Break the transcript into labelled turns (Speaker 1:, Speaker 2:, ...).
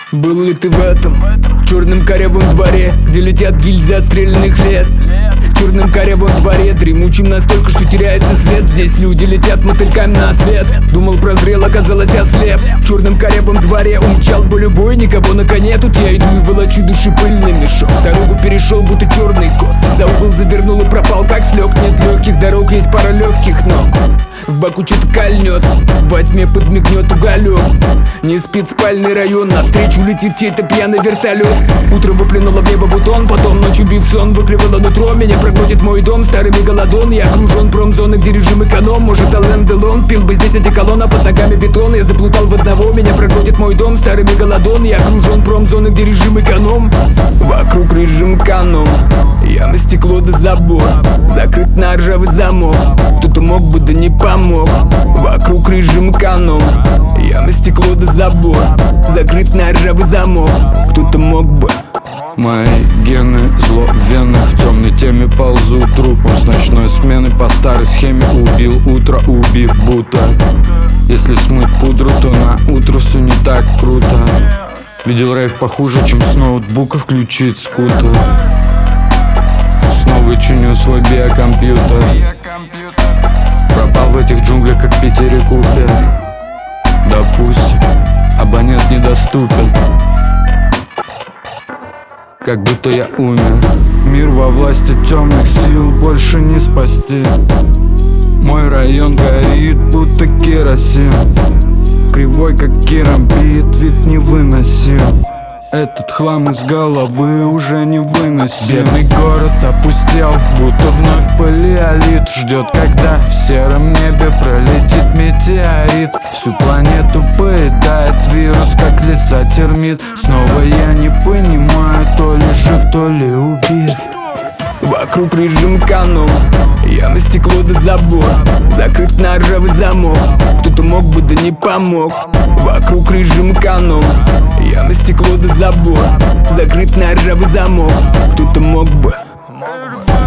Speaker 1: Был ли ты в этом черном корявом дворе, где летят гильзы отстрелянных лет? В черном корявом дворе, дремучим настолько, что теряется след. Здесь люди летят мотыльками на свет. Думал, прозрел, оказалось ослеп. В черном корявом дворе умчал бы любой, никого на коне. Тут я иду и волочу души пыльный мешок. Дорогу перешел, будто черный кот. За угол завернул и пропал, как слег. Нет легких дорог, есть пара легких ног. В боку что-то кольнет, во тьме подмигнет уголек. Не спит спальный район, навстречу летит чей-то пьяный вертолет. Утром выплюнуло в небо бутон, потом ночью бив сон выклевало нутро. Меня проглотит мой дом, старый мегалодон. Я окружен промзоной, где режим эконом. Может, Ален Делон пил бы здесь одеколон, а под ногами бетон. Я заплутал в одного, меня проглотит мой дом, старый мегалодон. Я окружен промзоной, где режим эконом. Вокруг режим эконом. Яма, стекло да забор, закрыт на ржавый замок. Кто-то мог бы, да не помог. Вокруг режим эконом. Яма, стекло да забор, закрыт на ржавый замок. Кто-то мог бы.
Speaker 2: Мои гены зло в венах, в темной теме ползу трупом с ночной смены. По старой схеме убил утро, убив будто. Если смыть пудру, то на утро все не так круто. Видел рейв похуже, чем с ноутбука включить скутер. Снова чиню свой биокомпьютер. Пропал в этих джунглях, как в Питере Купер. Допустим, абонент недоступен. Как будто я умер. Мир во власти темных сил, больше не спасти. Мой район горит, будто керосин. Кривой, как керамбит, вид не выносил. Этот хлам из головы уже не выносим. Бедный город опустел, будто вновь палеолит. Ждет, когда в сером небе пролетит метеорит. Всю планету поедает вирус, как леса термит. Снова я не понимаю, то ли жив, то ли убит.
Speaker 1: Вокруг режим эконом. Яма, стекло да забор, закрыт на ржавый замок. Кто-то мог бы, да не помог. Вокруг режим эконом. Яма, стекло да забор, закрыт на ржавый замок. Кто-то мог бы.